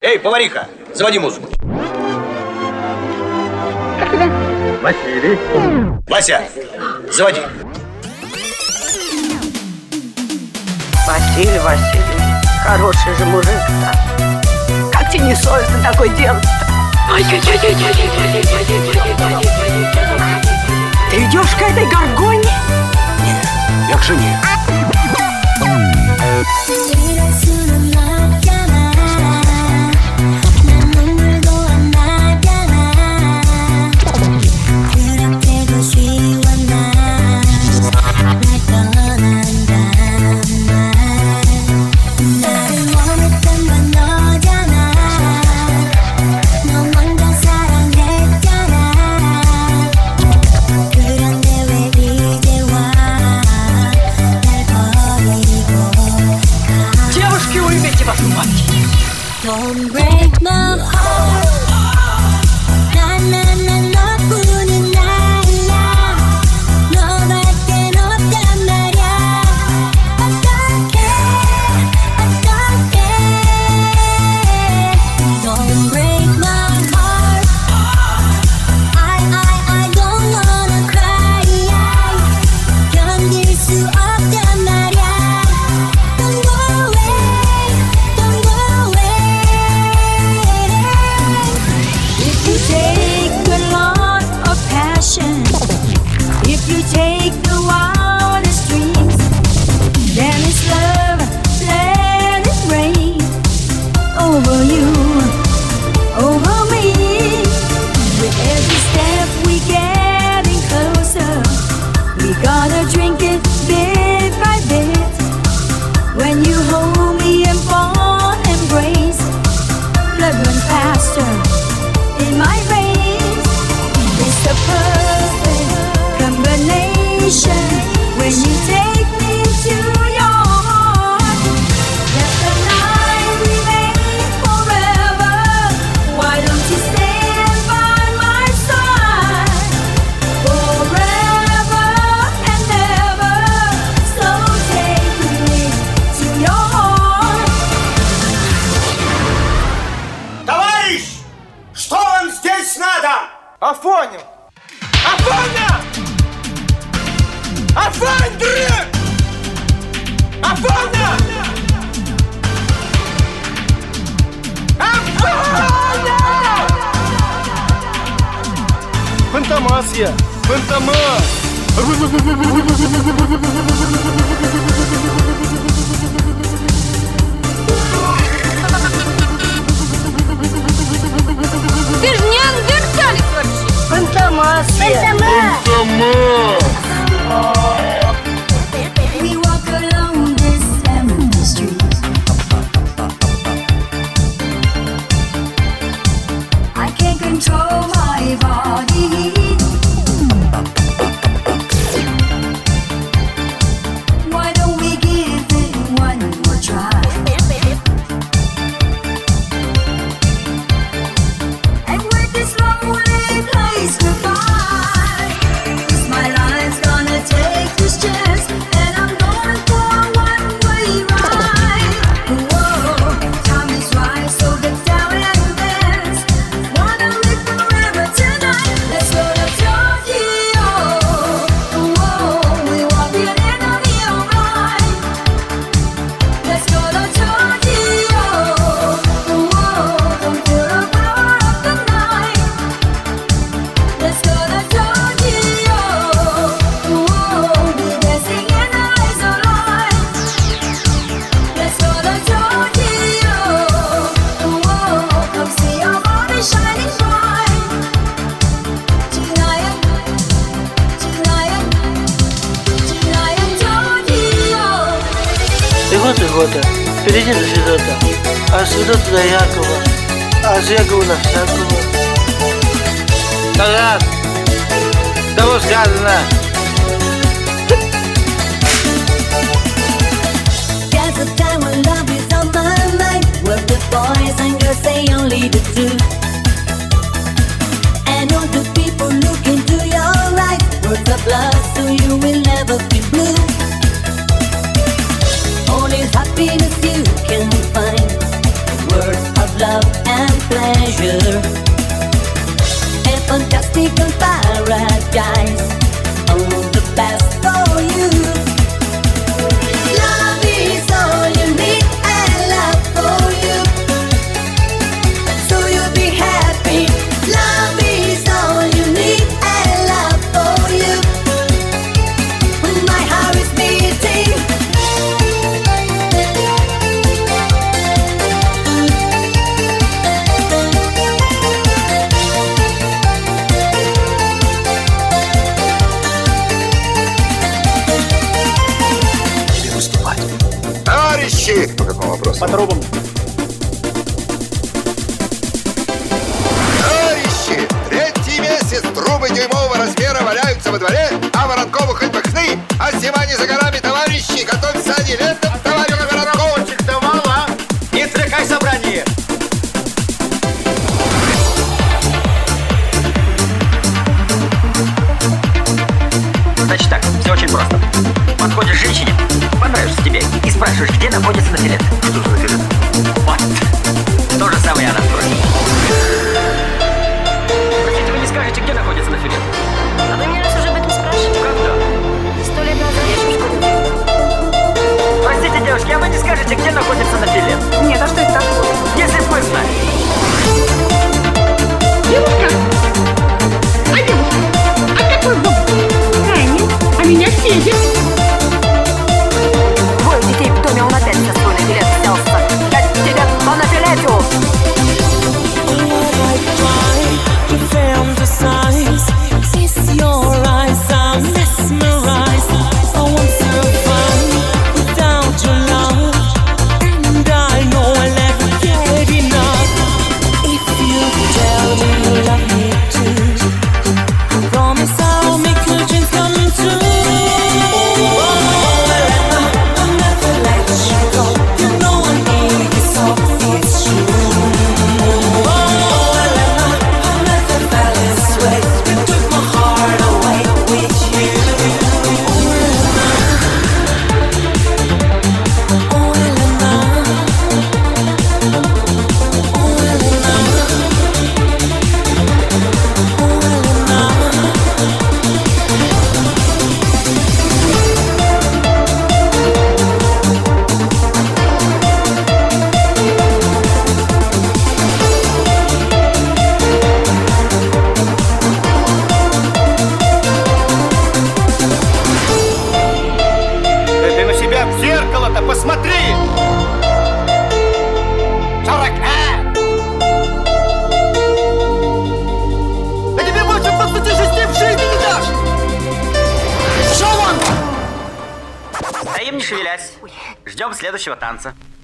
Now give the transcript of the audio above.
Эй, повариха, заводи музыку. Как тебя? Василий. Вася, заводи. Василий, хороший же мужик-то. Как тебе не совестно такое делать-то? Ты идешь к этой горгоне? Нет, я к жене. Don't break my heart. 나 뿐인 나야. 너밖에 없단 말야. 어떡해. Don't break my heart. I don't wanna cry. 견딜 수 없단 말야. Don't go away. Don't go away. If you take a lot of passion, if you take the wildest dreams, then it's love, let it rain over you, over me. With every step we getting closer, we gotta drink it bit by bit. When you hold me in fond embrace, blood runs faster in my veins. It's a perfect combination when you take me to your heart. Let the night remain forever. Why don't you stand by my side forever and ever? So take me to your heart. Товарищ! Что вам здесь надо? Афоня! Афоня! Афоня! Афоня! Афоня! Фантомас я! Фантомас! Ты же неандерталец вообще. Фантомасия. We walk along this empty street. I can't control my body. Why don't we give it one more try? And with this lonely place goodbye, 'cause my life's gonna take this chance, and I'm going for a one-way ride. Whoa, time is right, so get down and dance. Wanna live forever tonight? Let's go to Tokyo. Whoa, we walk in the neon light. Let's go to Tokyo. Whoa, don't feel the power of the night. Let's go to Tokyo. Whoa, we're dancing in the lights of light. Let's go to Tokyo. Whoa, come see our body shining bright. Tonight, Tokyo. Года, впереди до Федота, а с Федота до Якова, а с Якова на всякого. Тарас, того сказано. There's a time when love is on my mind, where the boys and girls say only the truth. And all the people look into your eyes, words of love, so you will never be blue. Only happiness you can find, words of love and pleasure. A fantastical paradise. Oh, the best for you. Love is all you need and love for you. So you'll be happy. Love is all you need and love for you. When my heart is beating. Тебе выступать. Товарищи! По какому вопросу? По трубам. Товарищи! Третий месяц трубы дюймового размера валяются во дворе, а Воронкову хоть бы хны, а зима не за горами, товарищи! Готовься они летом, товарищ Воронковочек давал, а? Не трекай собрание. Значит так, все очень просто. Подходишь к женщине, понравишься тебе, и спрашиваешь, где находится нафилет. Что за нафилет? Вот. То же самое она спросит. Простите, вы не скажете, где находится нафилет? А вы мне раз уже об этом спрашивали? Когда? 100 лет назад я еще в школе училась. Простите, девушки, а вы не скажете, где находится нафилет? Нет, а что это такое? Если бы вы знали. Девушка? А девушка? А какой дом? Таня, а меня Федя. Двое детей в доме, он опять за свой нафилет взялся. Дать тебе по нафилету! Ты на себя в зеркало-то посмотри! 40! Да тебе больше 26 в жизни не дашь! Шо вон! Стоим, не шевелясь. Ждем следующего танца.